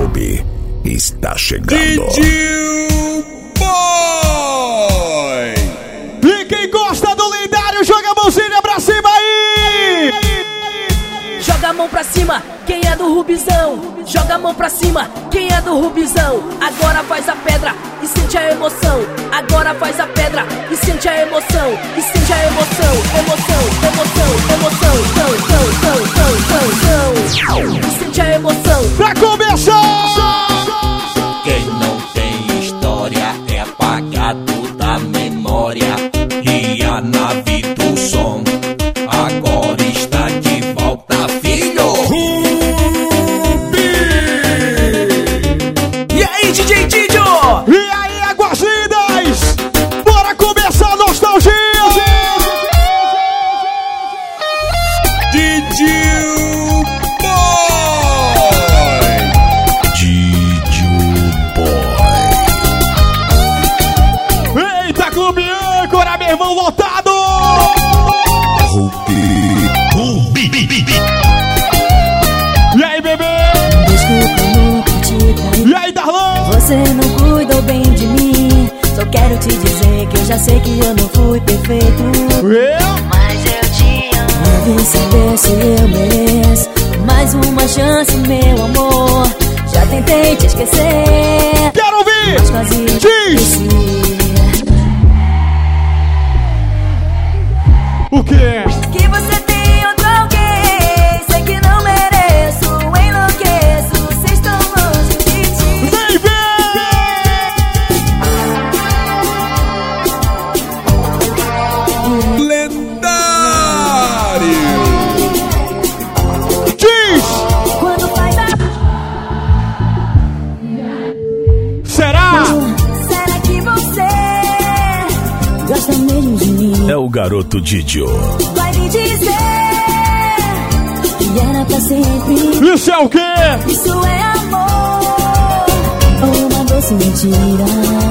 Rubi está chegando. DJ Boy! E quem gosta do lendário, joga a mãozinha pra cima aí! Joga a mão pra cima, quem é do Rubizão? Joga a mão pra cima, quem é do Rubizão? Agora faz a pedra e sente a emoção. Agora faz a pedra e sente a emoção. E sente a emoção, emoção, emoção, emoção. E sente a emoção. Pra começar! Quem não tem história é apagado da memória. E a nave do som agora está de volta, filho. E aí, DJ Didio? E aí, Aguazindas? Bora começar a nostalgia! DJ Boy! DJ Boy. Eita, Clube Âncora, meu irmão lotado! Rubi. E aí, bebê? Desculpa, nunca te traí. E aí, Darlan? Você não cuidou bem de mim. Só quero te dizer que eu já sei que eu não fui perfeito, mas eu te amo. Deve saber se eu mereço mais uma chance, meu amor. Já tentei te esquecer, Quero ouvir! mas quase Diz! esqueci. O quê? Que você tem outro alguém. Sei que não mereço, enlouqueço. Vocês estão longe de ti. Vem ver! Lendário! Diz! Quando faz a... Será? Será que você gosta mesmo de mim? É o garoto Didio. Vai me dizer que era pra sempre. Isso é o quê? Isso é amor ou uma doce mentira?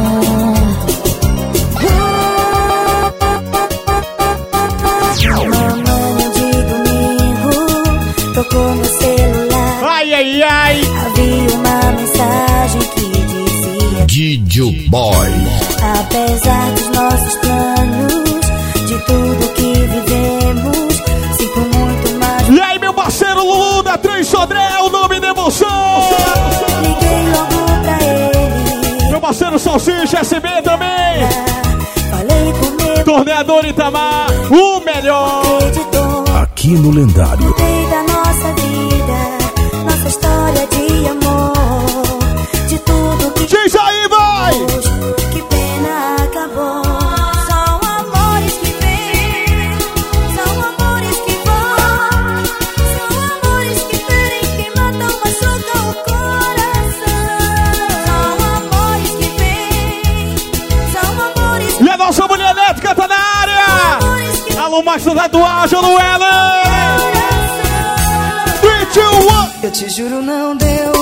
Mamãe de domingo tocou meu celular. Ai, ai, ai! Havia uma mensagem que dizia: Didio Boy. apesar dos nossos planos, de tudo que vivemos, sinto muito mais. E aí, meu parceiro Lulu da Três Sodré, o nome da emoção! Liguei logo pra ele. Meu parceiro Salsicha SB também! Falei com meu Torneador Itamar, o melhor! editor. Aqui no Lendário. Contei da nossa vida, nossa história de amor, de tudo que Diz aí, vai! que pena acabou. São amores que vêm, são amores que vão, são amores que ferem, que matam, machucam o coração. São amores que vêm, são amores E a nossa mulher elétrica tá na área! que Alô, Max da tatuagem, Luela! coração. 3, 2, 1! Eu te juro, não deu.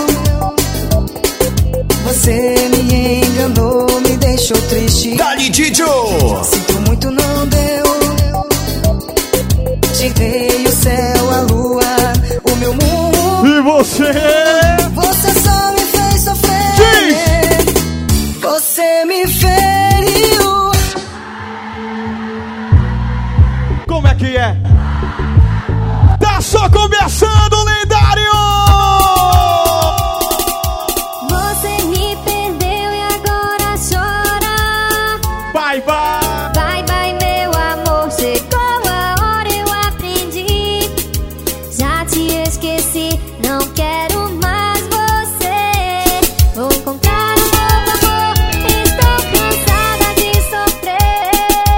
Você me enganou, me deixou triste. Dali Didio! Sinto muito, não deu. Tirei o céu, a lua, o meu mundo. E você? Você só me fez sofrer. Você me feriu. Como é que é? Tá só começando o lendário! Você me perdeu e agora chora. Vai, vai! Vai, vai, meu amor, chegou a hora, eu aprendi. Já te esqueci, não quero mais você. Vou encontrar um novo amor, estou cansada de sofrer.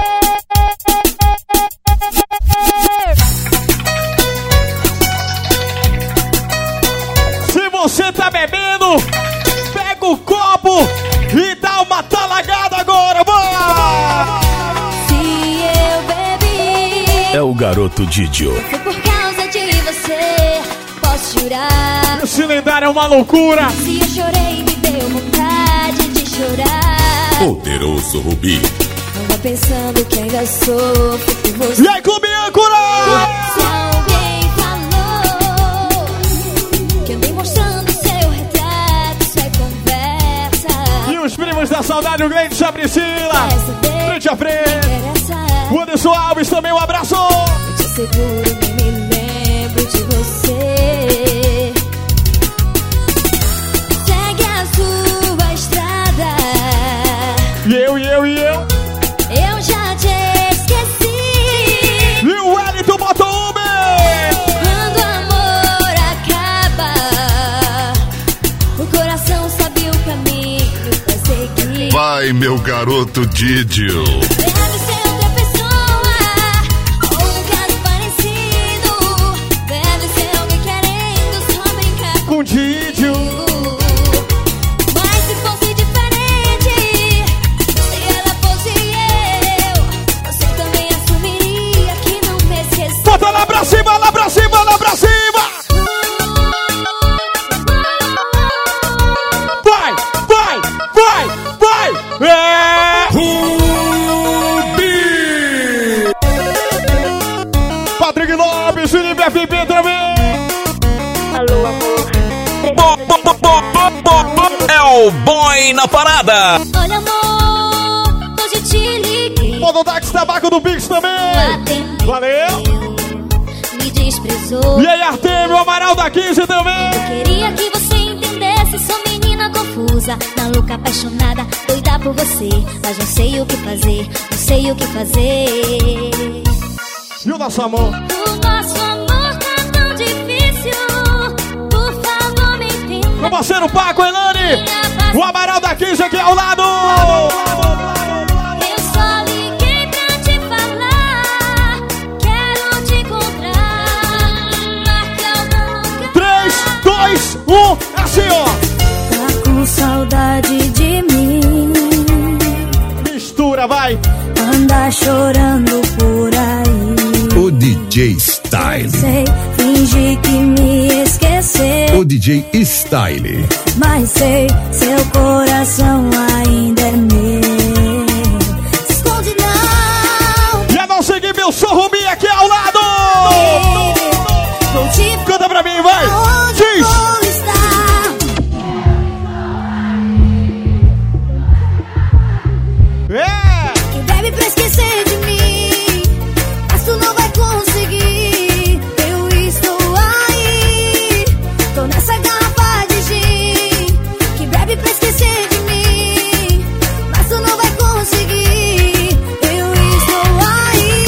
Se você tá bebendo, pega o copo e dá uma talagada agora, vai! Se eu bebi, É o garoto Didio. foi por causa de você. Posso jurar. Esse lendário é uma loucura! Se eu chorei, me deu vontade de chorar. Poderoso Rubi! Não vá pensando que ainda sofro por você. E aí, Clube Âncora! Se alguém falou que andei mostrando seu retrato, da saudade, o Gleide e a Priscila. Frente a frente. O Anderson Alves também, um abraço. Eu te seguro, nem me lembro de você. Segue a sua estrada. E eu. Eu já te esqueci. E o Wellington botou o Quando o amor acaba, o coração sabe o caminho pra seguir. Vai, meu garoto Didio. Deve ser outra pessoa, ou um caso parecido. Deve ser alguém querendo só brincar com o Didio. Mas se fosse diferente, se ela fosse eu, você também assumiria que não me esqueceu. Bota lá pra cima, lá pra cima, lá pra cima. Vai. É. Rubi! Patrick Lopes, Felipe FP também. Alô, amor. É o boy na parada. Olha, amor, hoje te liguei. Mododax Tabaco do Pix também. Valeu. Me desprezou. E aí, Artemio, o Amaral da 15 também. Eu queria que você entendesse, sou menina confusa, maluca, apaixonada, doida por você. Mas não sei o que fazer, não sei o que fazer. E o nosso amor? O nosso amor tá tão difícil, por favor me entenda. Meu parceiro Paco, Elane, o Amaral da 15 aqui ao lado. Eu só liguei pra te falar, quero te encontrar. Marca algum lugar. 3, 2, 1, assim ó. Tá com saudade de mim, Mistura, vai. anda chorando por aí. O DJ Style. Sei, finge que me esqueceu, O DJ Style. mas sei, seu coração ainda é meu. Se esconde não. E a nossa equipe, eu sou Rubi aqui ao lado. Vou te Canta pra mim, vai. onde Diz. vou estar. É. Quem bebe pra esquecer de mim, mas tu não vai conseguir. Eu estou aí, tô nessa garrafa de gin. Quem bebe pra esquecer de mim, mas tu não vai conseguir. Eu estou aí.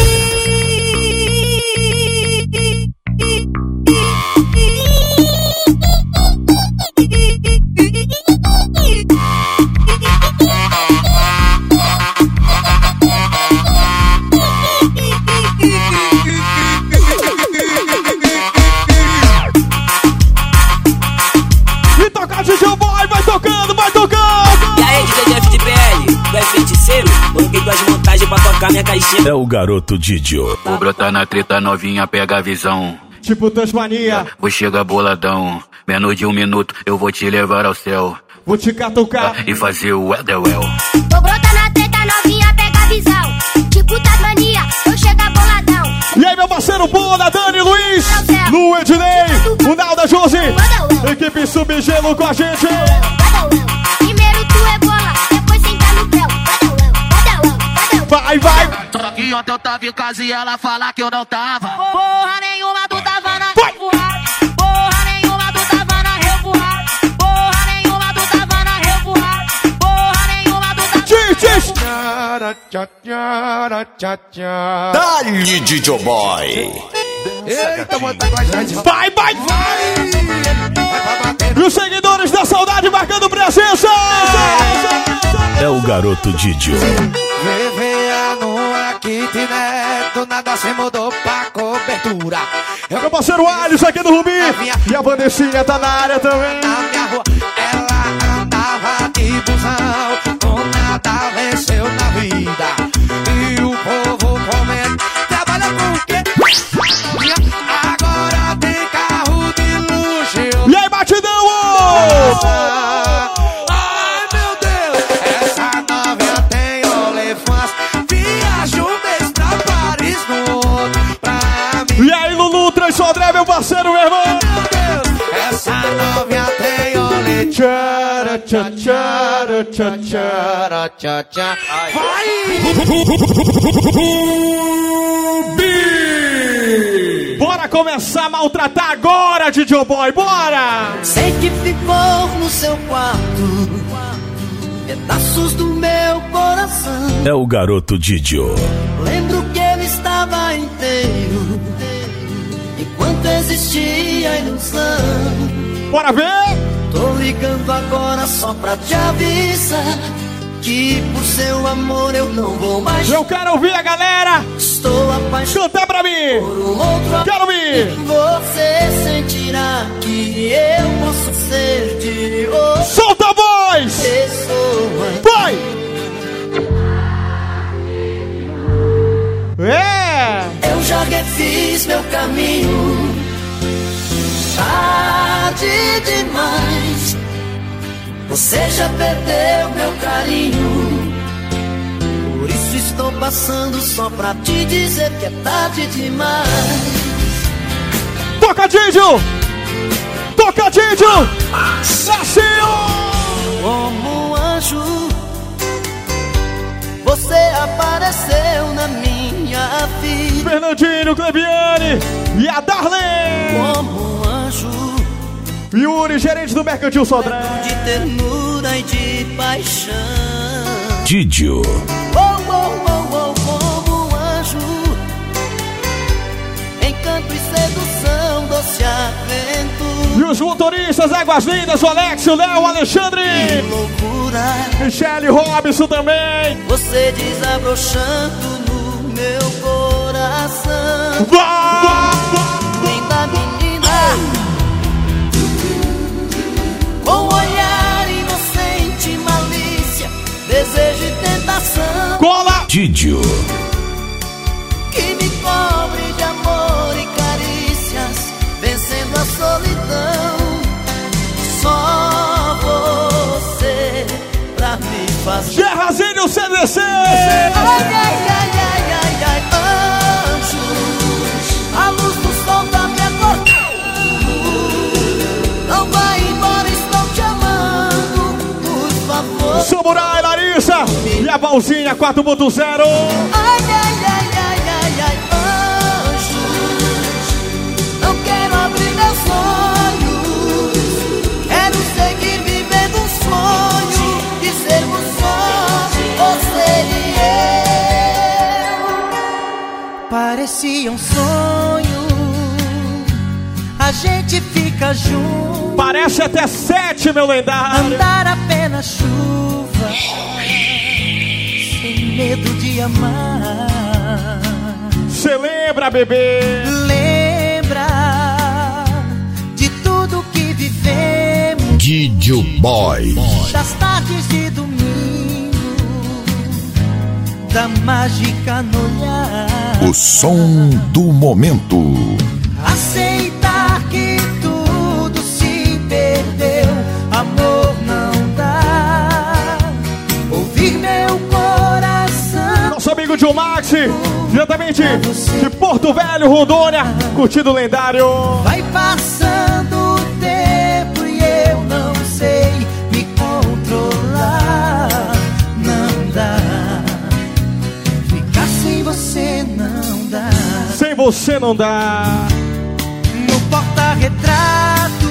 E tocar DJ Boy, vai tocando, vai tocando. E aí, DJ FDPL, tu é feiticeiro? Coloquei tuas montagens pra tocar minha caixinha. É o garoto Didio. Vou brotar na treta novinha, pega a visão. Tipo Tasmania, Vou chegar boladão. Menos de 1 minuto, eu vou te levar ao céu. vou te catucar. E fazer o Etherwell. Vou brotar na treta novinha, pega a visão. Tipo Tasmania, eu chego boladão. E aí, meu parceiro Bola, Dani, Luiz, Lu, Ednei, o Nalda, Josi, equipe Subgelo com a gente. Primeiro tu é bola, depois senta no pé. Vai, vai. Só que ontem eu tava em casa e ela fala que eu não tava. Porra nenhuma tu tava na Vai. revoar. Porra nenhuma tu tava na revoar. Porra nenhuma tu tava na revoar. Porra nenhuma tu tava. Diz. Dá-lhe, DJ Boy! Vai, vai, vai. E os seguidores da saudade marcando presença. É o garoto Didio. Do nada se mudou pra cobertura. Meu parceiro Alisson aqui do Rubi. E a Vanessa tá na área também. Na minha rua, ela andava de busão, com nada venceu na vida. E o povo comenta, trabalha com o quê? Agora tem carro de luxo. E aí, batidão! Ai, meu Deus, essa novinha tem olefãs. Viaja um mês pra Paris no outro, pra mim. E aí, Lulu, Transodré, meu parceiro, meu irmão. Meu Deus, essa novinha tem olefãs. Bora começar a maltratar agora, DJ Boy, bora! Sei que ficou no seu quarto pedaços do meu coração. É o garoto Didio. Lembro que ele estava inteiro enquanto existia a ilusão. Bora ver! Tô ligando agora só pra te avisar que por seu amor eu não vou mais. Eu quero ouvir a galera! Estou apaixonado. Canta pra mim! Por um outro. Quero ouvir! Você sentirá que eu posso ser de outra. Solta a voz! Pessoa. Vai! É! Eu já refiz meu caminho. Tarde demais. Você já perdeu meu carinho. Por isso estou passando só pra te dizer que é tarde demais. Toca, Didio! Toca, Didio! Nasceu! Como um anjo, você apareceu na minha vida. Fernandinho, Clebiane e a Darlene. Como um anjo, Yuri, gerente do Mercantil Sodré. De ternura e de paixão. Didio. Como um anjo, encanto e sedução, doce aventura. E os motoristas, Águas Lindas, o Alex, o Léo, o Alexandre. Que loucura. Michele Robson também. Você desabrochando no meu coração. Linda menina, com olhar inocente, malícia, desejo e tentação. Cola! Didio. Que me cobre de amor e carícias, vencendo a solidão. Só você pra me fazer. Gerrazinho CDC! Ai, ai, ai, ai, ai, ai, anjos, a luz do sol tá me acordando. Não vai embora, estou te amando, por favor. Samurai, Larissa e a Valzinha 4.0. Ai, ai, ai, ai, ai, ai, anjos, não quero abrir meus olhos. Quero seguir vivendo um sonho de sermos só você e eu. Parecia um sonho, a gente fica junto. Parece até 7, meu lendário. Andar apenas chuva, sem medo de amar. Cê lembra, bebê? Lembra de tudo que vivemos. Didio Boy. Das tardes de domingo, da mágica no olhar. O som do momento. Aceitar que tudo se perdeu, amor não dá. Ouvir meu coração. Nosso amigo John Max, diretamente de Porto Velho, Rondônia, curtindo o lendário. Vai passando o tempo e eu não sei me controlar. Não dá. Ficar sem você não dá. Sem você não dá. No porta-retrato,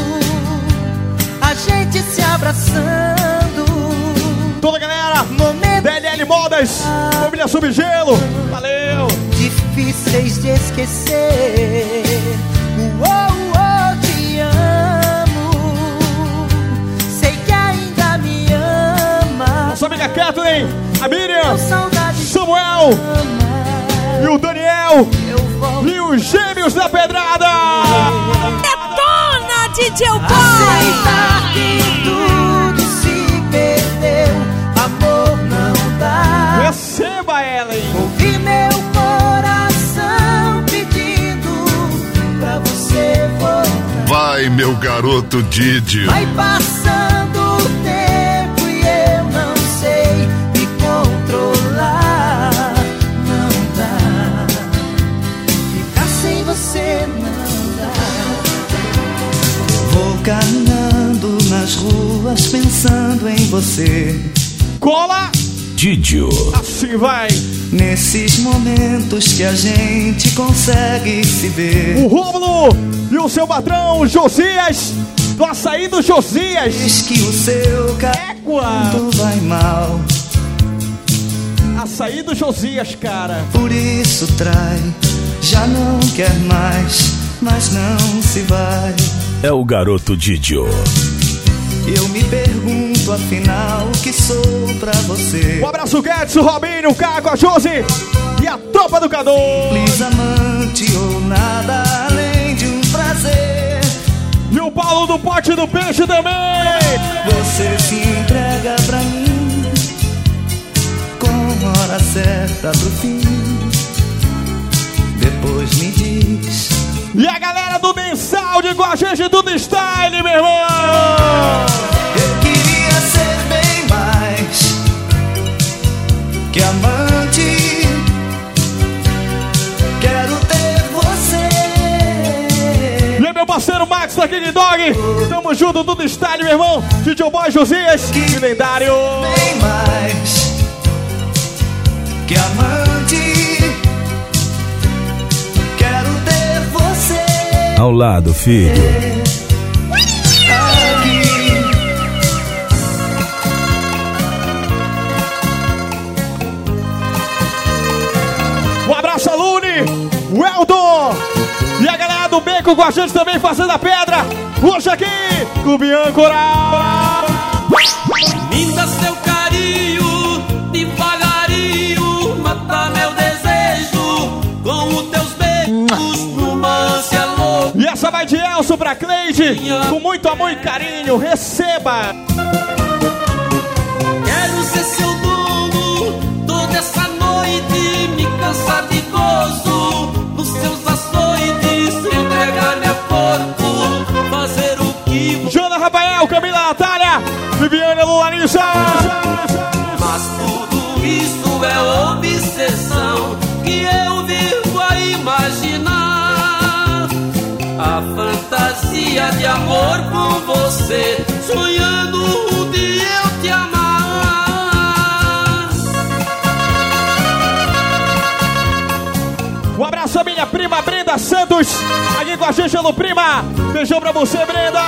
a gente se abraçando. Toda a galera, DLL Modas, família Subgelo, valeu. Difíceis de esquecer. Te amo. Sei que ainda me ama. Nossa amiga Kathleen, a Miriam, Samuel e o Daniel e os Gêmeos da Pedrada. Detona, DJ Boy. Aceitar que tudo se perdeu, amor não dá. Receba ela, hein? Ouvi meu coração pedindo pra você voltar. Vai, meu garoto Didio. Vai passando o tempo e eu não sei me controlar. Não dá. Ficar sem você não dá. Vou caminhando nas ruas pensando você. Cola! Didio. Assim vai. Nesses momentos que a gente consegue se ver. O Rômulo e o seu patrão Josias, do Açaí do Josias. Diz que o seu carinho vai mal. Açaí do Josias, cara. Por isso trai, já não quer mais, mas não se vai. É o garoto Didio. Eu me pergunto, afinal, o que sou pra você? Um abraço, Guedes, o Robinho, o Caco, a Josi e a tropa do Cadu. Simples amante ou nada além de um prazer. E o Paulo do Pote do Peixe também. Você se entrega pra mim com hora certa pro fim. Depois me diz. E a galera do Mensal de com a gente do Style, meu irmão. Eu queria ser bem mais que amante. Quero ter você. E aí, meu parceiro Max da King Dog. Tamo junto do Style, meu irmão. DJ Boy Josias, que lendário. Bem mais que amante. Ao lado, filho. Um abraço a Lune, o Eldon e a galera do Beco com a gente também fazendo a pedra. Hoje aqui, Clube Âncora. Me dá seu carinho, devagarinho, mata meu desejo com os teus beijos numa ânsia louca. E essa vai de Elson pra Cleide, com muito amor e carinho, receba. Quero ser seu dono toda essa noite, me cansar de gozo nos seus açoites, entregar meu corpo, fazer o que... Jana Rafael, Camila Natália, Viviane Lularissa. Mas tudo isso é obsessão que eu vivo a imaginar. A fantasia de amor com você, sonhando um dia eu te amar. Um abraço à minha prima Brenda Santos, aqui com a gente, alô prima. Beijão pra você, Brenda.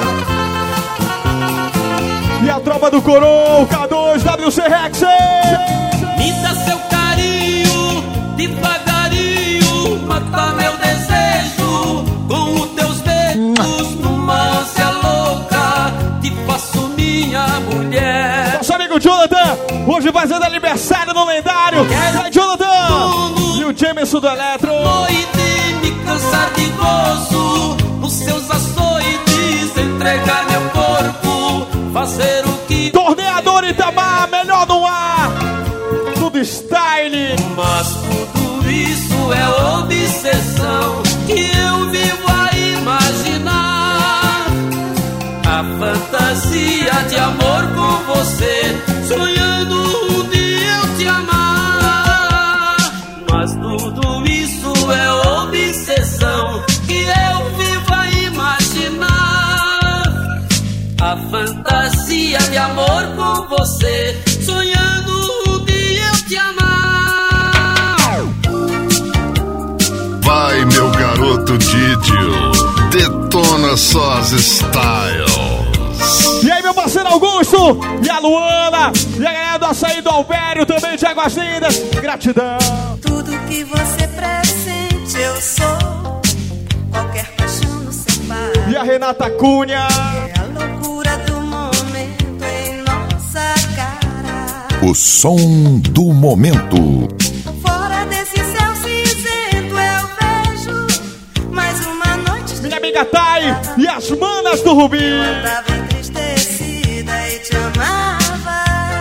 E a tropa do Coroa, K2, WC Rex. Me dá seu carinho, devagarinho, mata meu desejo com os teus beijos numa ânsia louca, te faço minha mulher. Nosso amigo Jonathan, hoje fazendo aniversário no lendário. Vai, Jonathan! E o Jameson do Eletro. Noite, me cansar de gozo nos seus açoites, entregar meu corpo, fazer o que... Torneador Itamar, melhor no ar, tudo style. Mas tudo isso é obsessão que eu vivo a imaginar. A fantasia de amor com você, sonhando um dia eu te amar. Mas tudo isso é obsessão que eu vivo a imaginar. A fantasia de amor com você, sonhando um dia eu te amar. Vai, meu garoto Didio, detona só as styles. E aí, meu parceiro Augusto, e a Luana, e a galera do Açaí do Alvério, também de Águas Lindas, gratidão. Tudo que você pressente eu sou, qualquer paixão nos separa. E a Renata Cunha, é a loucura do momento em nossa cara. O som do momento. Fora desse céu cinzento eu vejo mais uma noite. Minha amiga Thay e as manas do Rubi. Eu andava entristecida e te amava.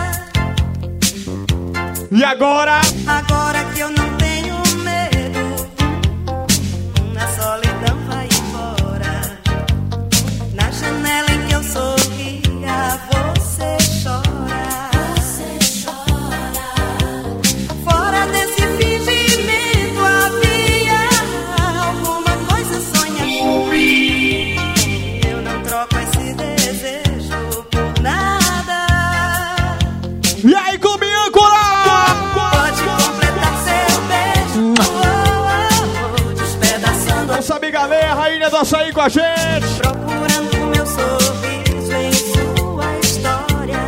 E agora? Agora que eu não tenho medo, na solidão vai embora. Na janela em que eu sorria, você chora. Você chora. Fora desse fingimento havia alguma coisa sonhada. Eu não troco esse desejo por nada. Dança aí com a gente. Procurando meu sorriso em sua história.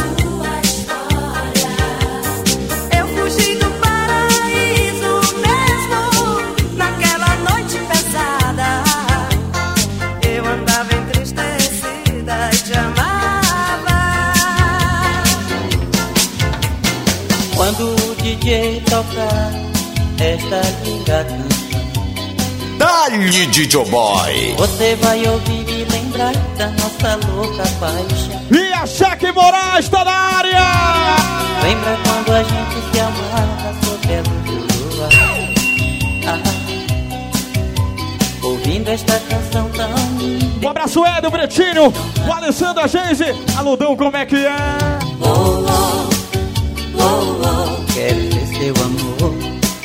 Eu fugi do paraíso mesmo naquela noite pesada. Eu andava entristecida e te amava. Quando o DJ tocar esta linda canção, Dá-lhe, DJ Boy. você vai ouvir e lembrar da nossa louca paixão. E a Jaque Moraes tá na área. Lembra quando a gente se amava sob a luz do luar? Ouvindo esta canção tão linda. Um abraço, Edo, Bretinho, o Alessandro, a Geise. Aludão, como é que é? Quero ser seu amor.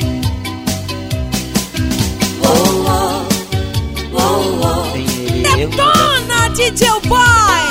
Sem ele eu Detona, DJ Boy!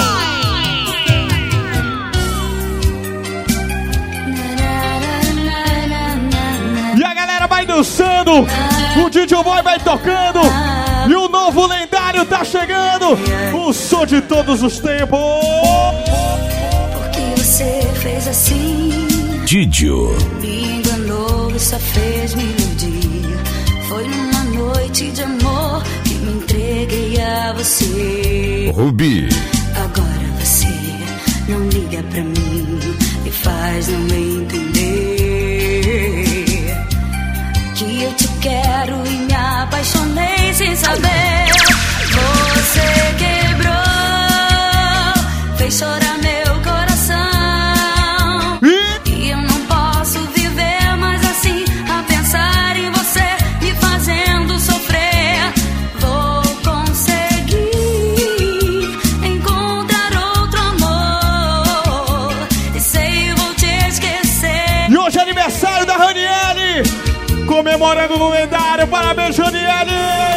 E a galera vai dançando, o DJ Boy vai tocando, e o novo lendário tá chegando, o som de todos os tempos. Porque você fez assim, Didio. me enganou e só fez me iludir. Foi numa noite de amor que me entreguei a você. Rubi. Agora você não liga pra mim e faz não me entender que eu te quero e me apaixonei sem saber. Você quebrou, fez chorar meu coração, e eu não posso viver mais assim, a pensar em você me fazendo sofrer. Vou conseguir encontrar outro amor e sei, vou te esquecer. E hoje é aniversário da Raniele, comemorando no lendário. Parabéns, Raniele!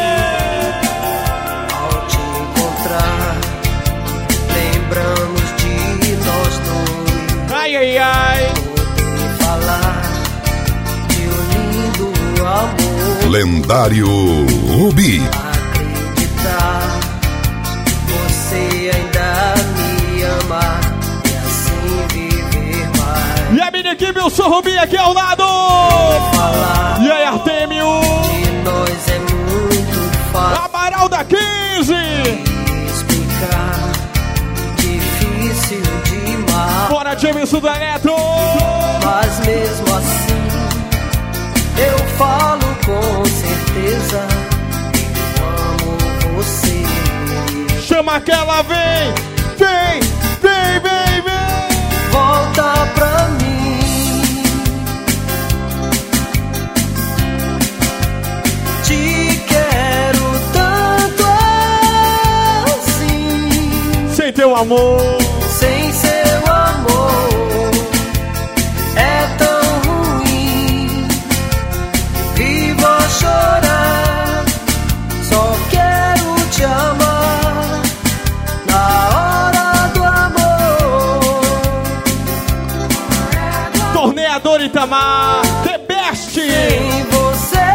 Ao te encontrar, lembramos de nós dois. Ai, ai, ai. Poder falar de um lindo amor. Lendário Rubi. Acreditar, você ainda me ama e assim viver mais. E a minha equipe, eu sou Rubi aqui ao lado. E aí, Artêmio? De nós é muito fácil. Amaral da 15. Explicar, difícil demais. Bora, Jameson da Eletro. Mas mesmo assim, eu falo com certeza, eu amo você. Chama que ela vem. Vem, vem, vem, vem. Volta pra mim. Te quero tanto assim. Sem teu amor. Sem seu amor é tão ruim. Vivo a chorar, só quero te amar na hora do amor. Torneador Itamar, The Best. Sem você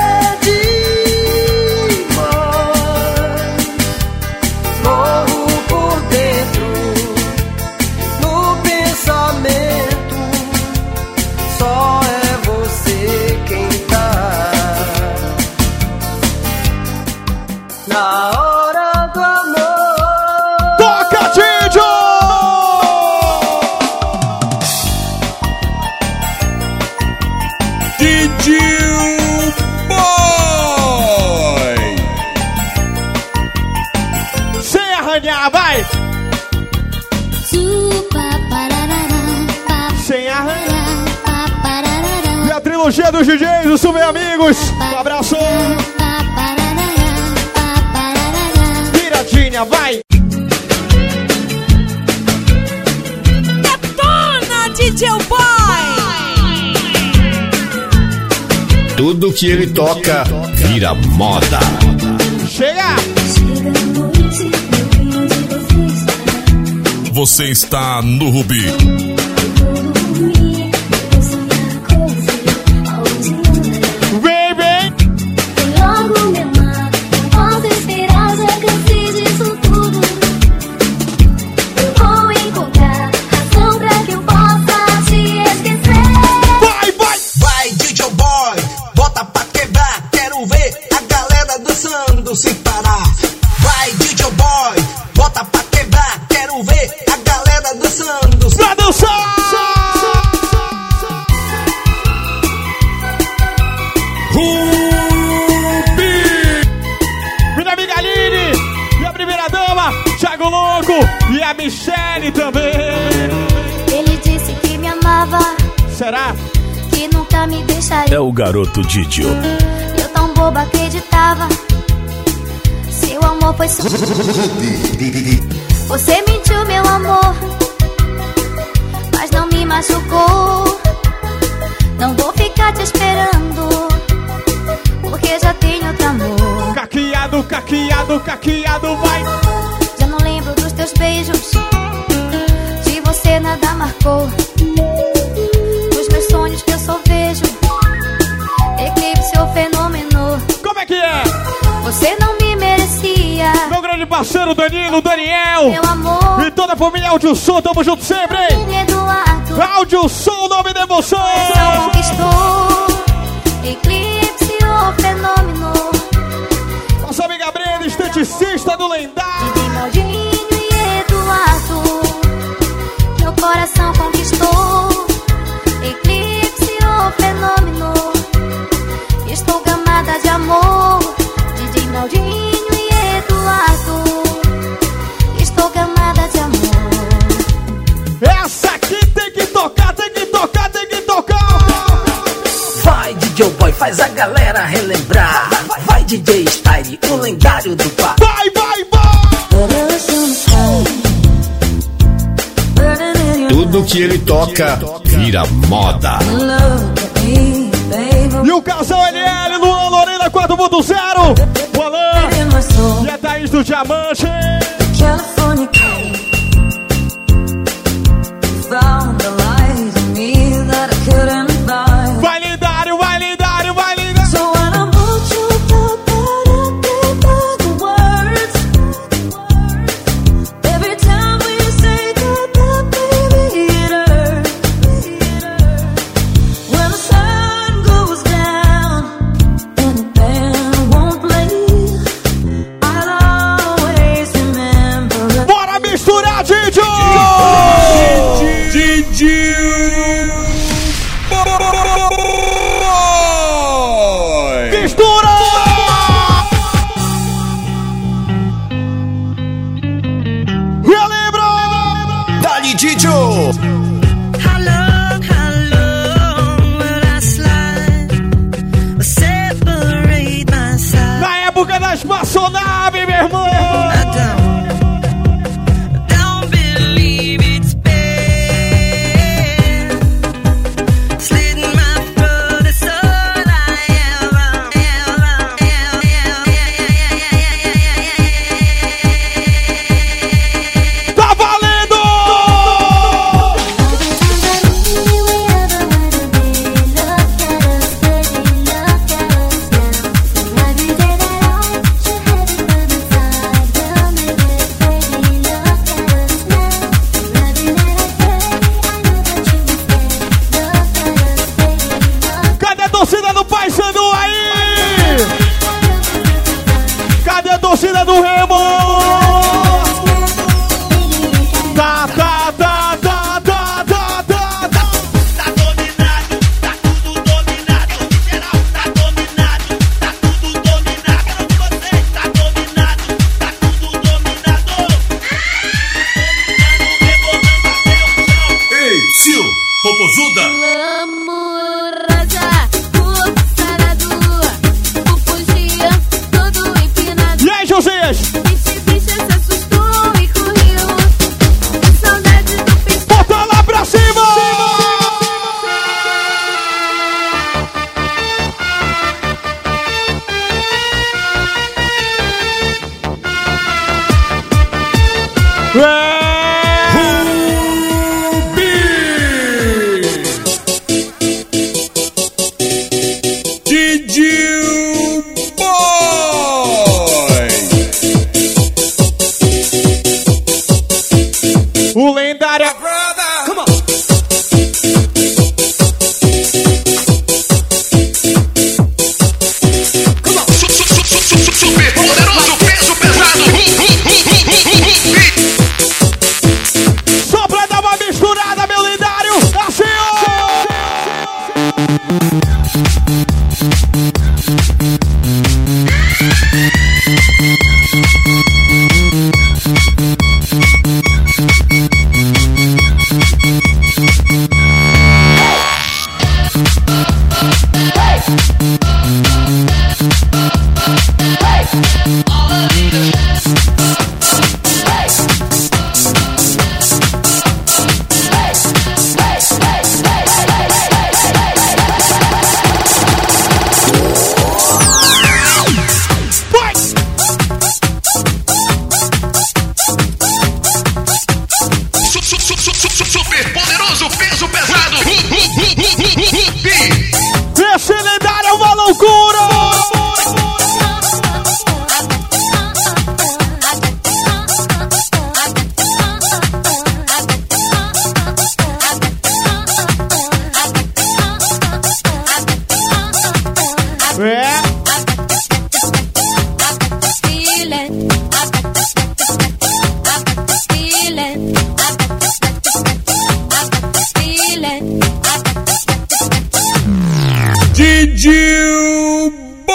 demais, morro por dentro, no pensamento, só é você quem tá na hora do amor. Toca, Didio! Boy. Sem arranhar, vai! Sem arranhar. E a trilogia dos DJs, os super amigos. Um abraço. Piradinha, vai! Detona, DJ Boy! Tudo que ele toca vira moda. Chega! Você está no Rubi. Vem, vem! Logo me amar, posso esperar, já que E a Michele também. Ele disse que me amava. Será? Que nunca me deixaria. É o garoto Didio. Eu tão boba acreditava. Seu amor foi só. Você mentiu, meu amor, mas não me machucou. Não vou ficar te esperando, porque já tenho outro amor. Caqueado, caqueado, caqueado, vai. Já não lembro dos teus beijos, de você nada marcou. Dos meus sonhos que eu só vejo eclipse ou fenômeno. Como é que é? Você não me merecia. Meu grande parceiro Danilo, Daniel, meu amor, e toda a família Áudio Som, tamo junto sempre, hein? Eduardo, Áudio Som, nome da emoção. Só conquistou eclipse ou fenômeno. Nossa amiga Brenda, esteticista do lendário de Maldinho e Eduardo, meu coração conquistou eclipse ou fenômeno. Estou gamada de amor, de Maldinho e Eduardo. Estou gamada de amor. Essa aqui tem que tocar, tem que tocar, tem que tocar. Vai, DJ Boy, faz a galera relembrar. Vai, DJ Style, o lendário do par. Vai, vai, vai. Tudo que ele toca vira moda. E o casal LL, Luan Lorena 4.0, o Alan e a Thaís do Diamante. Vai lendário, vai lendário, vai lendário. Bora misturar, Didio! Mistura! Relembra! Dali Didio! Na época da espaçonave, meu irmão! Torcida do Remo! Tá, tá, tá, tá, tá, tá, tá, tá. Tá dominado, tá tudo dominado. Geral tá dominado, tá tudo dominado. Você tá dominado, tá tudo dominado. Ei, Sil, Popozuda! E aí, Josias? Bota lá pra cima! O lendário Come on. Super poderoso, peso pesado. Só pra dar uma misturada, meu lendário. Assim, DJ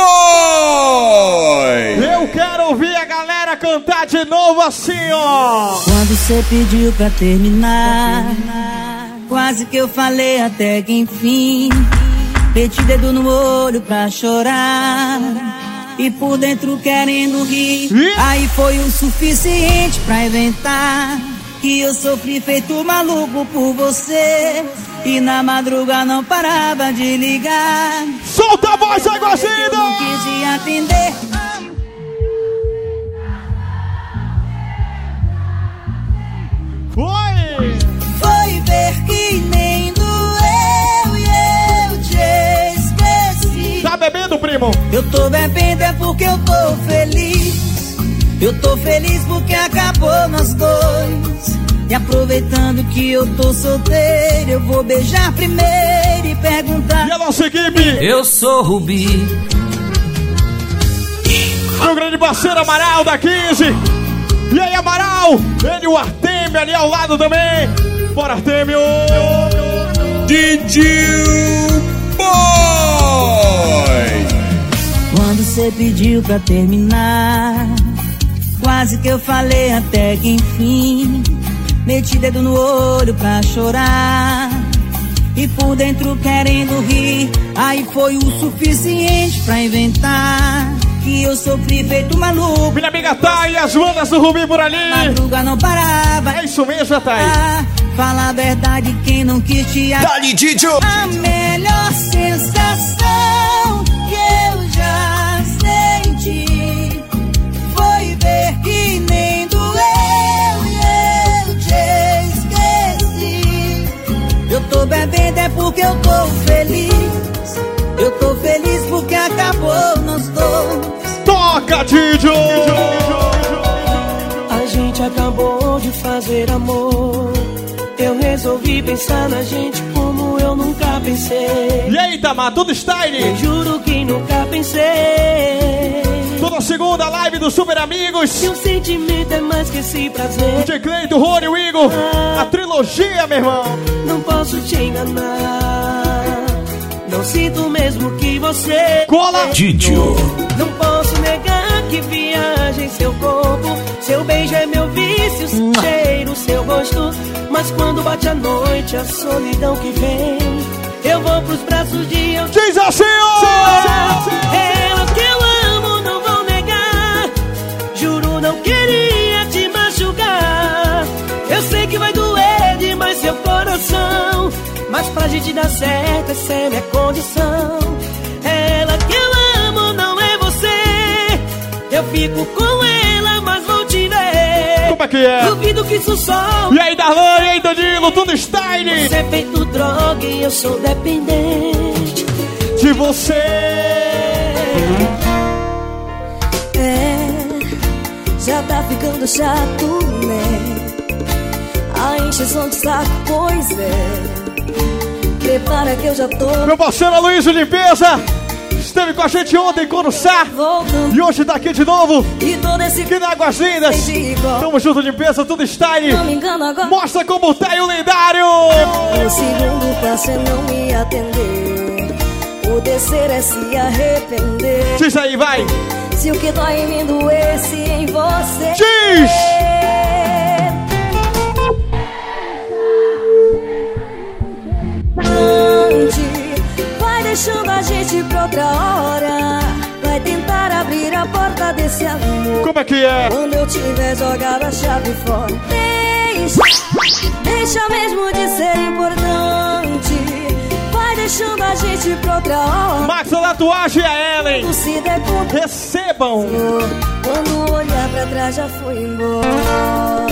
Boy! Eu quero ouvir a galera cantar de novo assim, ó. Quando você pediu pra terminar, quase que eu falei até que enfim. Meti dedo no olho pra chorar e por dentro querendo rir. Aí foi o suficiente pra inventar que eu sofri feito maluco por você. E na madruga não parava de ligar. Solta a voz, Aguazinda! Não quis te atender. Foi ver que nem doeu e eu te esqueci. Tá bebendo, primo? Eu tô bebendo é porque eu tô feliz. Eu tô feliz porque acabou nós dois. E aproveitando que eu tô solteiro, eu vou beijar primeiro e perguntar. E a nossa equipe? Eu sou Rubi. Meu grande parceiro Amaral da 15. E aí, Amaral? Ele e o Artemio ali ao lado também. Bora, Artemio! DJ Boy! Quando você pediu pra terminar, quase que eu falei até que enfim. Meti dedo no olho pra chorar e por dentro querendo rir. Aí foi o suficiente pra inventar que eu sofri feito maluco. Minha amiga Thay e as bandas do Rubi por ali. Madruga não parava. É isso mesmo, Thay. Fala a verdade, quem não quis te Dali, Didio. A melhor sensação que eu já senti foi ver que nem doeu e eu te esqueci. Eu tô bebendo é porque eu tô feliz. Eu tô feliz porque acabou nós dois. Toca, Didio! A gente acabou de fazer amor. Eu resolvi pensar na gente como eu nunca pensei. E aí, Tamar, tudo style? Eu juro que nunca pensei. Toda segunda live do Super Amigos. E o sentimento é mais que esse prazer. DJ Cleito, Rony, o Igor. A trilogia, meu irmão. Não posso te enganar. Não sinto mesmo que você. Cola! Didio. Não posso negar que viaja em seu corpo. Seu beijo é meu vício, seu cheiro, seu gosto. Mas quando bate a noite, a solidão que vem, eu vou pros braços de eu. Diz assim, ó! Ela que eu amo, não vou negar. Juro, não queria te machucar. Eu sei que vai doer demais seu coração, mas pra gente dar certo, essa é minha condição. Ela que eu amo, não é você. Eu fico com ela, mas vou te ver. Como é que é? Duvido que isso só. E aí, Darlan, e aí, Danilo, tudo style. Você é feito droga e eu sou dependente de você. Já tá ficando chato, né? A encheção de saco, pois é. Prepara que eu já tô. Meu parceiro Luiz Limpeza esteve com a gente ontem com o Sá. E hoje tá aqui de novo. E todo esse aqui na Águas Lindas. Tamo junto, Limpeza, tudo style. Não me engano agora. Mostra como tá aí o lendário. No segundo pra você não me atender, o descer é se arrepender. Diz aí, vai. Se o que dói em mim doesse em você. Diz! Vai deixando a gente pra outra hora. Vai tentar abrir a porta desse amor. Como é que é? Quando eu tiver jogado a chave fora. Deixa mesmo de ser importante. Vai deixando a gente pra outra hora. Max da tatuagem e a Ellen. Se der conta, recebam. Quando olhar pra trás já foi embora.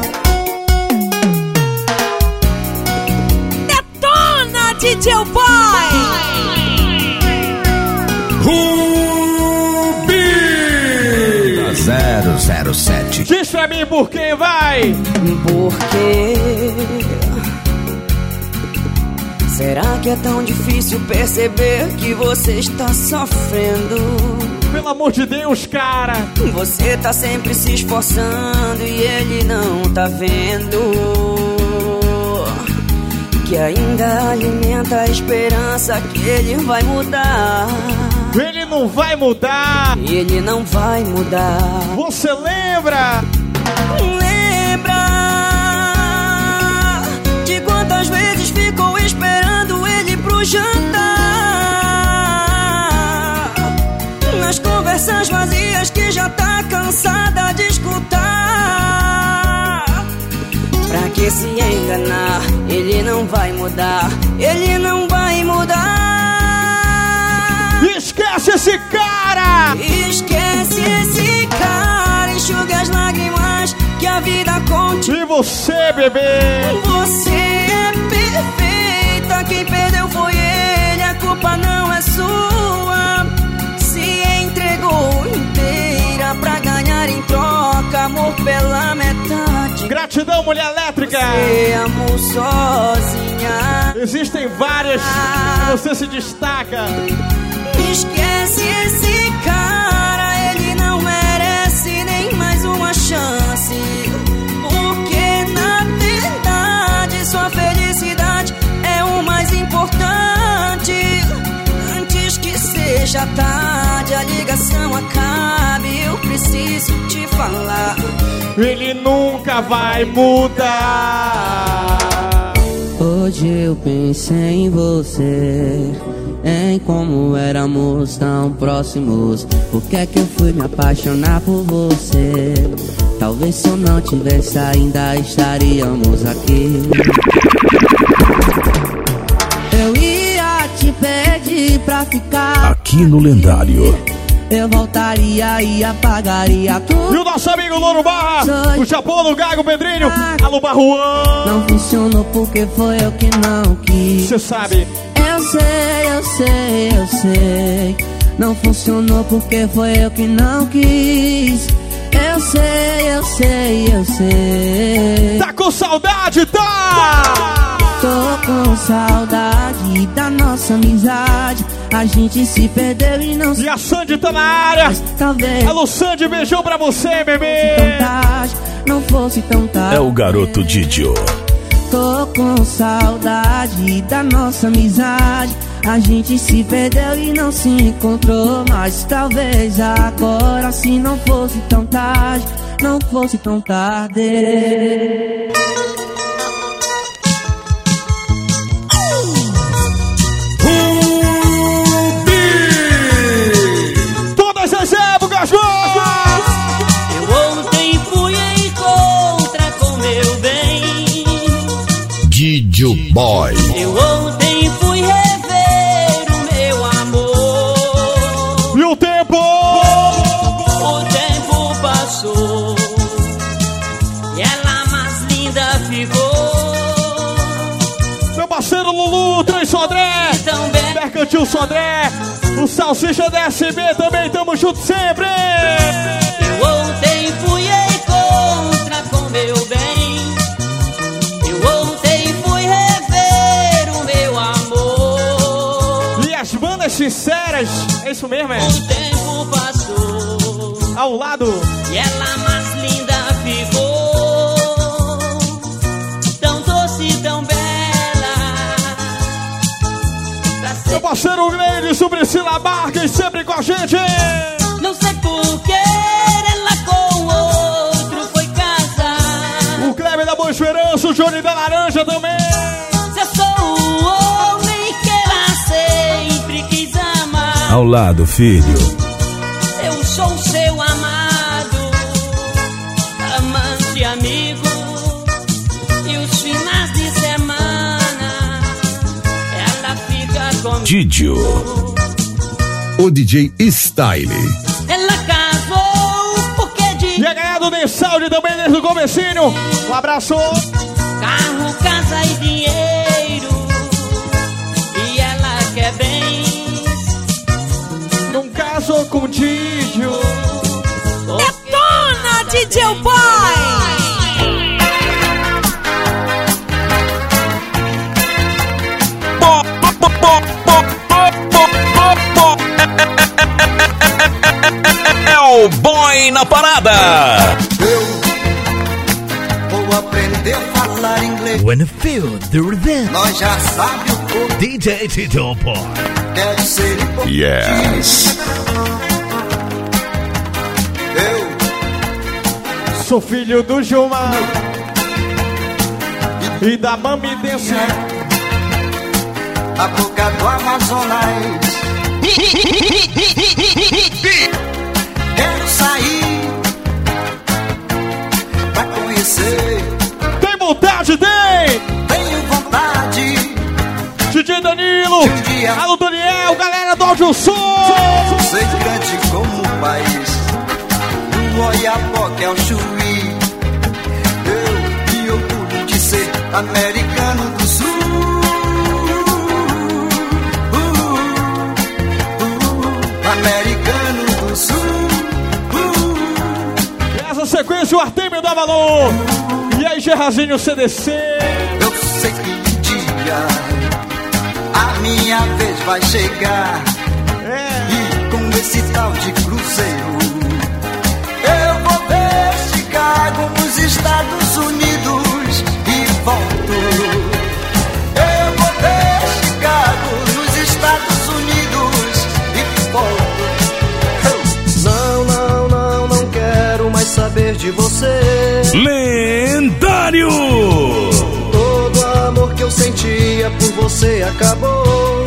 Detona, DJ Boy! Rubi 007. Diz pra mim por quem vai. Por quê? Será que é tão difícil perceber que você está sofrendo? Pelo amor de Deus, cara. Você tá sempre se esforçando e ele não tá vendo. que ainda alimenta a esperança que ele vai mudar. Ele não vai mudar. Ele não vai mudar. Você lembra? Lembra de quantas vezes ficou esperando ele pro jantar, nas conversas vazias que já tá cansada de escutar. Pra que se enganar? Ele não vai mudar. Ele não vai mudar. Esquece esse cara! Esquece esse cara. Enxuga as lágrimas que a vida continua. E você, bebê? Você é perfeita. Quem perdeu foi ele. A culpa não é sua. Se entregou inteira pra ganhar em troca amor pela metade. Gratidão, mulher elétrica. Você amou sozinha. Existem várias que você se destaca. Esquece esse cara. Ele não merece nem mais uma chance, porque na verdade sua felicidade é o mais importante. Antes que seja tarde, a ligação acabe, eu preciso te falar. Ele nunca vai mudar. Hoje eu pensei em você, em como éramos tão próximos. Por que é que eu fui me apaixonar por você? Talvez se eu não tivesse ainda estaríamos aqui. Eu ia te pedir pra ficar aqui no Lendário. Eu voltaria e apagaria tudo. E o nosso amigo Louro Barra, o Chapão do Gago Pedrinho, alô Barruão. Não funcionou porque foi eu que não quis. Você sabe. Eu sei. Não funcionou porque foi eu que não quis. Eu sei. Tá com saudade, tá? Tô com saudade da nossa amizade. A gente se perdeu e não se... E a Sandy tá na área. Talvez. Alô Sandy, beijão pra você, bebê. Não fosse tão tarde. É o garoto Didio. Tô com saudade da nossa amizade. A gente se perdeu e não se encontrou. Mas talvez agora, se não fosse tão tarde, não fosse tão tarde. Todas as épocas, eu ontem fui em contra com meu bem. Didio Boy. Eu ontem fui rever o meu amor. E o tempo passou e ela mais linda ficou. Meu parceiro Lulu, Três Sodré, Mercantil Sodré, o Salsicha da SB também, tamo junto sempre. Eu ontem fui em contra com meu bem. Eu ontem fui rever o meu amor. E as bandas sinceras, é isso mesmo, é? O tempo passou ao lado e ela mais linda ficou. Tão doce, tão bela. Meu parceiro Gleidson, Priscila Marques, sempre com a gente. Não sei por que ela com outro foi casar. O Kleber da Boa Esperança, o Johnny da Laranja também. Se eu sou o homem que ela sempre quis amar. Ao lado, filho. Eu sou seu amado, amante, amigo. E os finais de semana ela fica comigo. Didio, o DJ Style. Ela casou porque de... E é ganhado de saúde também desde o comecinho. Um abraço. Carro, casa e dinheiro. E ela quer bens. Num caso com Didio. Detona, Didio Boy! É o boy na parada. Eu vou aprender a falar falar inglês. When you feel the rhythm, Nós já sabe o povo. DJ Tito Boy. Quero ser importante. Yes. Eu Sou filho do Gilmar e da Mami Dance. a boca do Amazonas. Quero sair pra conhecer. Tem vontade, tem! Tenho vontade. DJ Danilo, alô Daniel, galera do Áudio Som. Ser grande como o país, do Oiapoque ao Chuí. Eu me orgulho de ser americano do Sul. Americano do Sul. Essa sequência o Artemio dá valor. E aí Gerrazinho CDC. Eu sei que um dia a minha vez vai chegar. E com esse tal de cruzeiro eu vou ver Chicago nos Estados Unidos e volto. Eu vou ver Chicago nos Estados Unidos e volto. Não quero mais saber de você. Lendário! Todo amor que eu sentia por você acabou.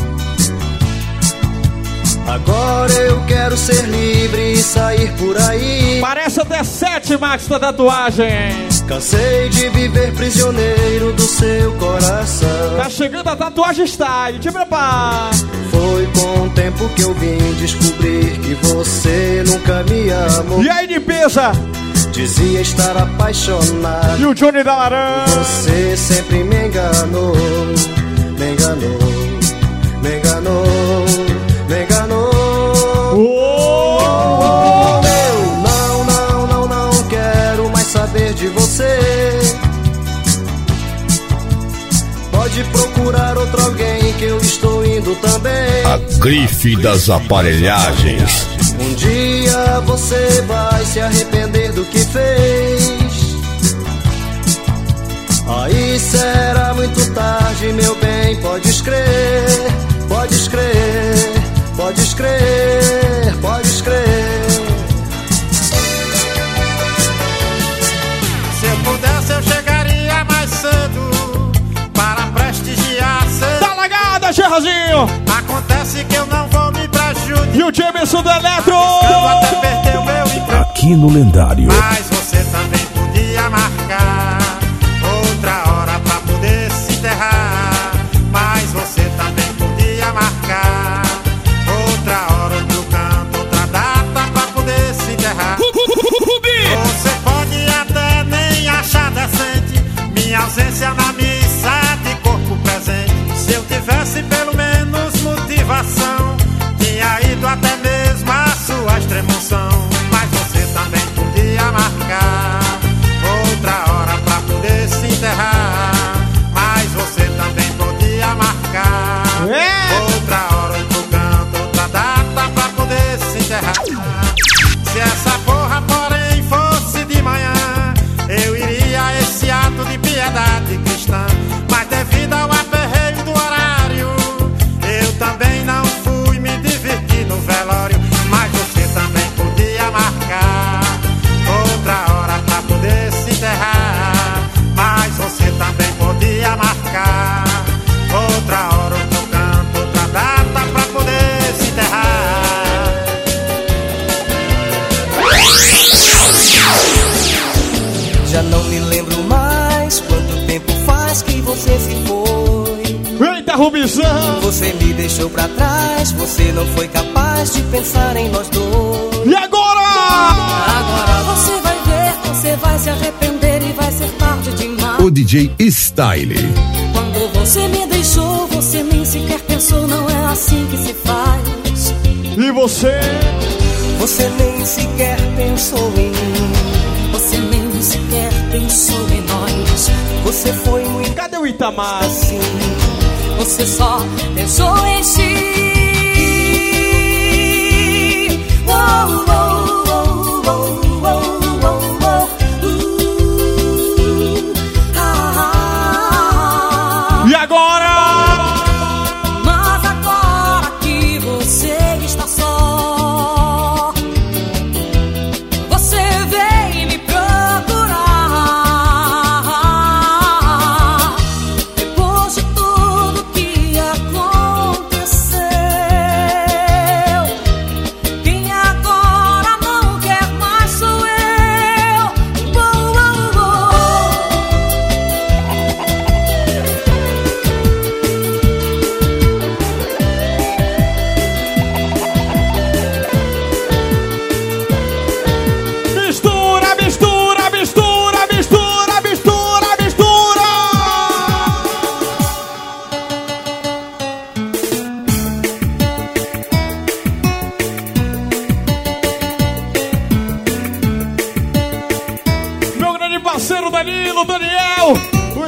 Agora eu quero ser livre e sair por aí. Parece até 7, Max, tua tatuagem. Cansei de viver prisioneiro do seu coração. Tá chegando a tatuagem style, te prepara. Foi com o tempo que eu vim descobrir que você nunca me amou. E aí, limpeza? Dizia estar apaixonado. E o Johnny da Laranja? Você sempre me enganou. Me enganou. Me enganou. Me enganou. Eu não quero mais saber de você. Pode procurar outro alguém que eu estou indo também. A grife das aparelhagens. Um dia você vai se arrepender do que fez. Aí será muito tarde, meu bem, podes crer. Podes crer, podes crer, podes crer. Se eu pudesse eu chegaria mais cedo para prestigiar seu... Tá lagada, Gerrazinho! Acontece que eu não vou me prejudicar. E o Jameson do Eletro! Eu até perder o meu emprego. Aqui no Lendário. Mas você também podia marcar outra hora pra poder se enterrar. Mas você também podia marcar outra hora, outro canto, outra data pra poder se enterrar. Você pode até nem achar decente minha ausência na missa de corpo presente. Se eu tivesse pelo menos motivação, tinha ido até mesmo a sua extremoção. Mas você também podia marcar outra hora pra poder se enterrar. Mas você também podia marcar outra hora, outro canto, outra data pra poder se enterrar. Se essa porra, porém, fosse de manhã, eu iria a esse ato de piedade cristã. Mas devido ao aperreio do horário, eu também não fui me divertir no velório. Mas você também podia marcar outra hora pra poder se enterrar. Mas você também podia marcar outra hora, outro canto, outra data pra poder se enterrar. Já não me lembro mais quanto tempo faz que você se foi. Eita, Rubizão! Você me deixou pra trás, você não foi capaz de pensar em nós dois. E agora? Agora você vai ver, você vai se arrepender e vai ser tarde demais. O DJ Style. Quando você me deixou, você nem sequer pensou, não é assim que se faz. E você? Você nem sequer pensou em mim. Você nem sequer pensou em nós. Você foi muito... Cadê o Itamar? Assim. Você só pensou em si. Oh, oh, oh, oh, oh, oh, oh.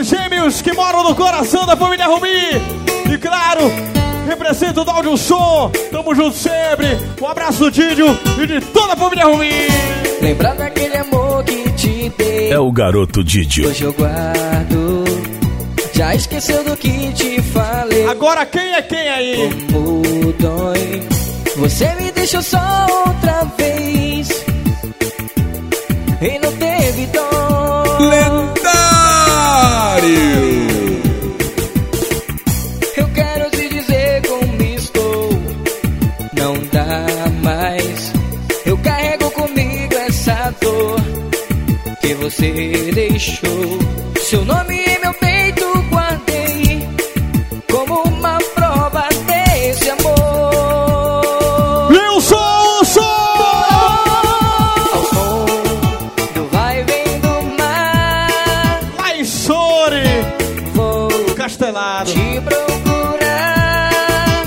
gêmeos que moram no coração da família Rumi. E claro, representa o Dáudio Som. Tamo junto sempre. Um abraço do Didio e de toda a família Rumi. Lembrando aquele amor que te dei. É o garoto Didio. Hoje eu guardo. Já esqueceu do que te falei. Agora quem é quem aí? Como dói. Você me deixou só outra vez e não teve dó. Lendário. Eu quero te dizer como estou. Não dá mais. Eu carrego comigo essa dor que você deixou. Seu nome em meu peito guardei como uma prova desse amor. Eu sou o som! Ao som do vai vem do mar. Lá em Sore, vou Castelado te procurar,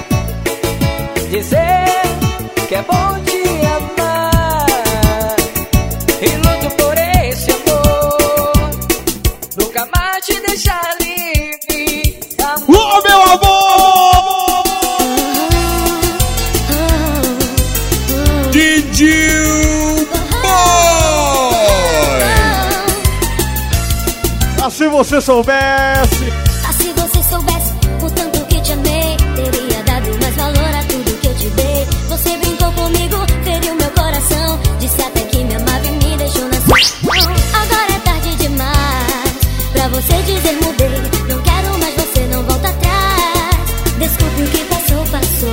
dizer que é bom te amar e luto por esse amor. Nunca mais te deixar livre, amor. Ô, meu amor! Didio Boy. Ah, se você soubesse. Ah, se você soubesse o tanto que te amei, teria dado mais valor a tudo que eu te dei. Você brincou comigo, feriu meu coração, disse até que me amava e me deixou na solidão. Agora é tarde demais pra você dizer mudei. Não quero mais você, não volta atrás. Desculpe o que passou, passou.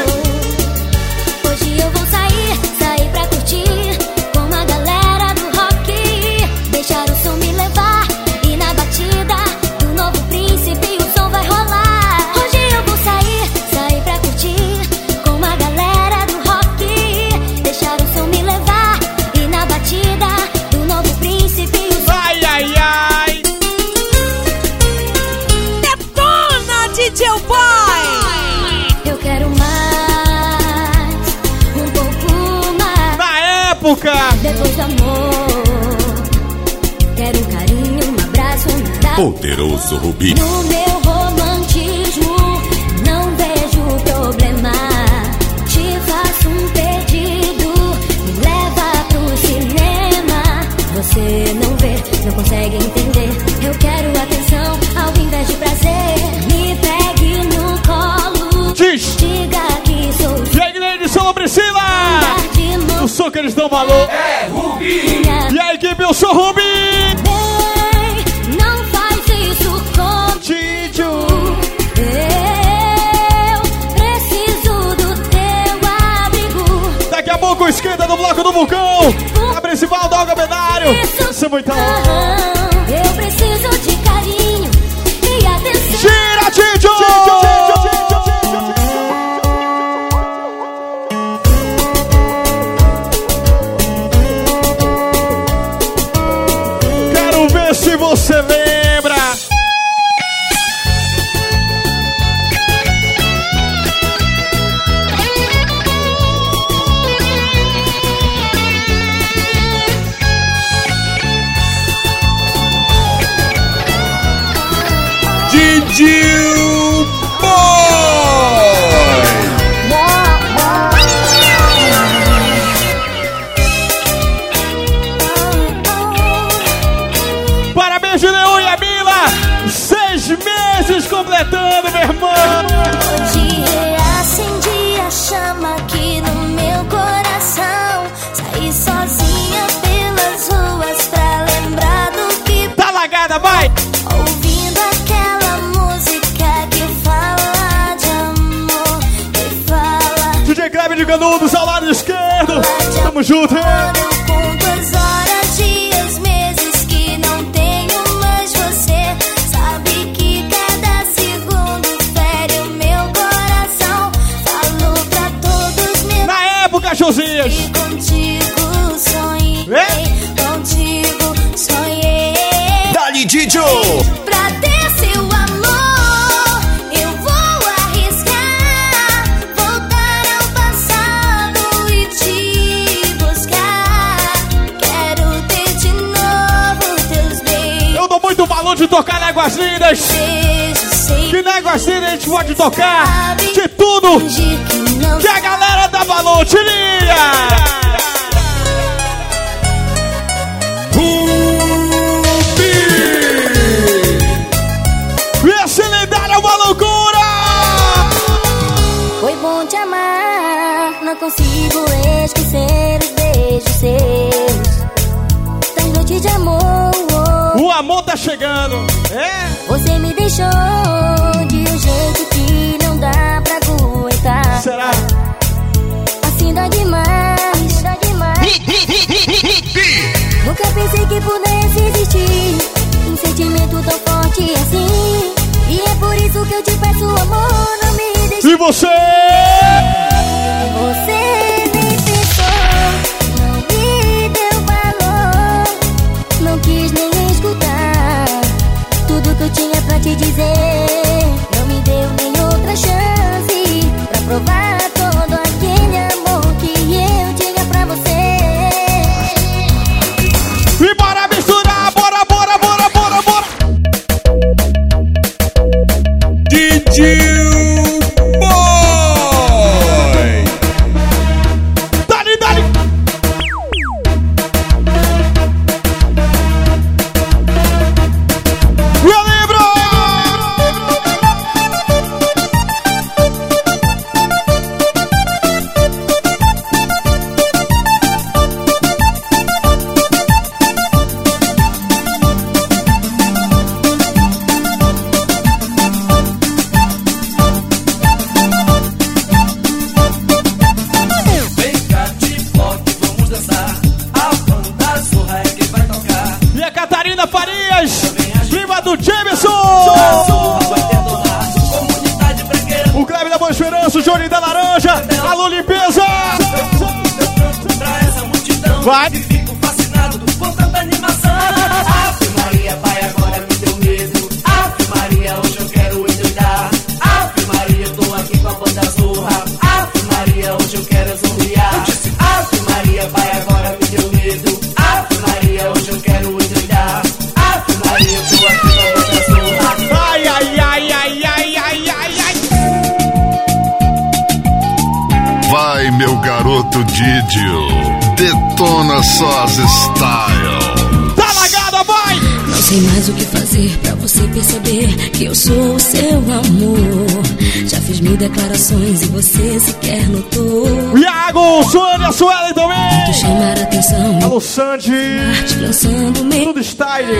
Hoje eu vou sair pra curtir com a galera do rock. Deixar o som me levar e na batida do novo príncipe o som vai rolar. Hoje eu vou sair pra curtir com a galera do rock. Deixar o som me levar e na batida do novo príncipe o som. Ai, ai, ai. Detona, DJ Boy! Eu quero mais, um pouco mais. Na época. Depois do amor, quero um carinho, um abraço, um abraço. Poderoso Rubi. No meu romantismo, não vejo problema. Te faço um pedido, me leva pro cinema. Você não vê, não consegue entender. Eu quero atenção ao invés de prazer. Me pegue no colo, Diz. diga que sou E a igreja de São Priscila. O som que eles dão valor é Rubi. E a equipe Eu Sou Rubi. Bem, não faz isso com Didio. Eu preciso do teu abrigo. Daqui a pouco esquenta do bloco do Vulcão. A principal do Algabenário. Isso é muita honra. Eu preciso de carinho e atenção. Gira, Didio. Quero ver se você lembra. Didio Boy. Parabéns, Leão e a Mila. 6 meses completando, meu irmão. Hoje reacendi a chama aqui no meu coração. Saí sozinha pelas ruas pra lembrar do que Tá lagada, vai. ouvindo aquela música que fala de amor, que fala DJ Kleber de Canudos ao lado esquerdo. Tamo junto, hein? Eu conto as horas, dias, meses que não tenho mais você. Sabe que cada segundo fere o tocar Néguas Lindas. Que Néguas Lindas a gente pode tocar de tudo que a galera dá valor. Tirinha! Esse lendário é uma loucura! Foi bom te amar, não consigo esquecer os beijos seus. Das noites de amor, o amor tá chegando, é? Você me deixou de um jeito que não dá pra aguentar. Será? Assim dá demais, dá demais. Nunca pensei que pudesse existir um sentimento tão forte assim. E é por isso que eu te peço, amor, não me deixe. E você? Você nem pensou, não me deu valor, não quis nem escutar tudo que eu tinha pra te dizer. Não me deu nem outra chance pra provar todo aquele amor que eu tinha pra você. E bora misturar, bora, bora, bora, bora, bora. DJ Boy. Dali, dali. Eu lembro. Vem cá de bloco, vamos dançar. A banda Zorra é quem vai tocar. E a Catarina Farias, prima do Jameson. O Cleber da Boa Esperança, o Johnny da Laranja, a Lu Limpeza. Pra essa multidão, vai. E fico fascinado com tanta animação. Ave Maria, pai, agora me deu medo. Ave Maria, hoje eu quero endoidar. Ave Maria, eu tô aqui com a banda Zorra. Ave Maria, hoje eu quero zombiar. Ave Maria, pai, agora me deu medo. Ave Maria, hoje eu quero endoidar. Ave Maria, eu tô aqui com a banda Zorra. Ai, ai, ai, ai, ai, ai, ai, ai. Vai, meu garoto Didio, detona só as style. Tá lagada, vai! Não sei mais o que fazer pra você perceber que eu sou o seu amor. Já fiz 1000 declarações e você sequer notou. Iago, Sônia, Suelen também. Tento chamar a atenção. Alô, Sandy. Lançando meio. Tudo style.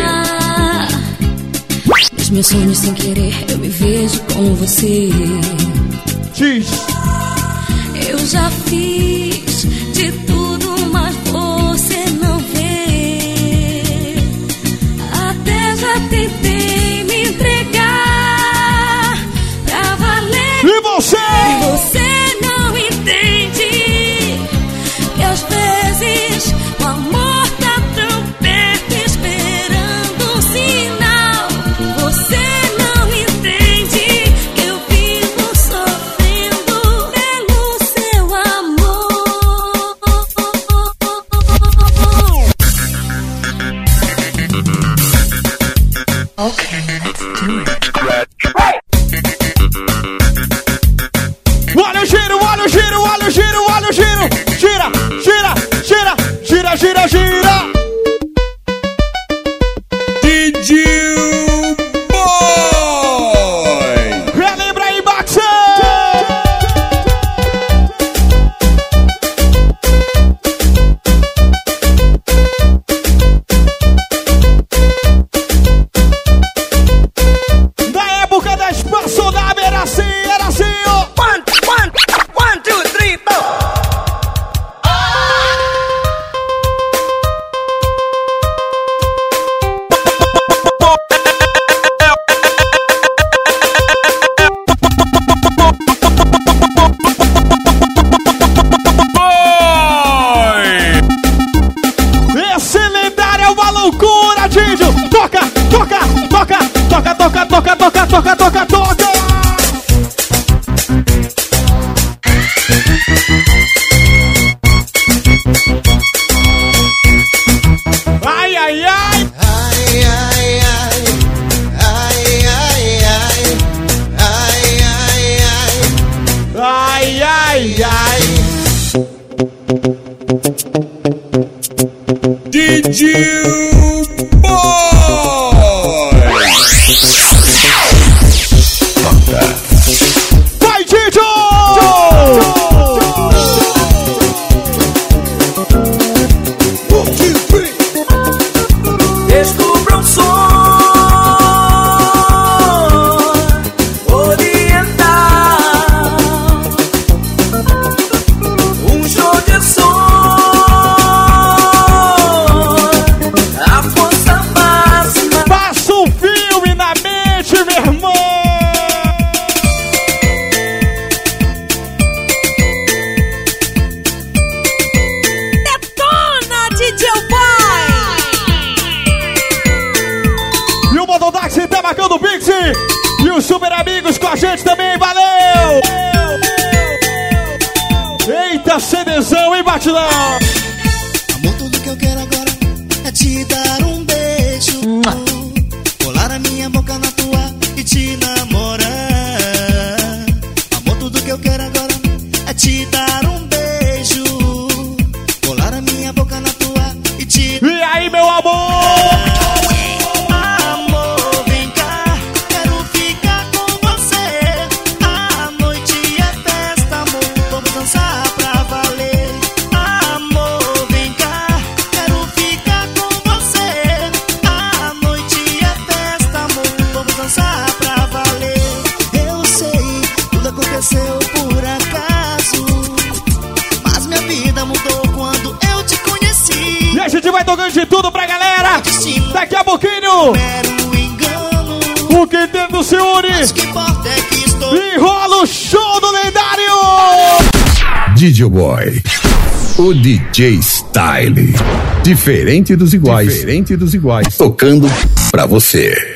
Nos meus sonhos sem querer eu me vejo com você. Diz. Eu já fiz de tudo, mas você não vê. Até já tentei me entregar pra valer. E você? Você não entende que às vezes o amor tá tão perto esperando um sinal. Você não entende que eu vivo sofrendo pelo seu amor. Okay, let's do it. Olha o giro, olha o giro, olha o giro, olha o giro. Gira, gira, gira, gira, gira, gira. DJ Boy. Relembra aí, Baxter. Da época da espaçonave era assim, ó. 1, 2, 3, 4. Esse lendário é uma loucura, Didio. Toca, toca, toca, toca, toca, toca, toca, toca, toca, toca. Ai, ai, ai. Ai, ai, ai. Vai, Didio! Descubra um som oriental, um show de som, a força máxima. Passa um filme na mente, meu irmão! Detona, DJ Boy! E o Mototáxi tá marcando o Pix. E os super amigos com a gente também, valeu! Eita, CDzão, hein, Batidão? Amor, tudo que eu quero agora é te dar um beijo, colar a minha boca na tua e te namorar. Amor, tudo que eu quero agora é te dar um beijo, colar a minha boca na tua e te... E aí, meu amor? Amor, vem cá, quero ficar com você. A noite é festa, amor, vamos dançar pra valer. Amor, vem cá, quero ficar com você. A noite é festa, amor, vamos dançar pra valer. Eu sei, tudo aconteceu por acaso, mas minha vida mudou quando eu te conheci. E a gente vai tocando de tudo pra galera. Daqui a pouquinho, o Quinteto se une. E rola o show do lendário. DJ Boy, o DJ Style. Diferente dos iguais. Tocando pra você.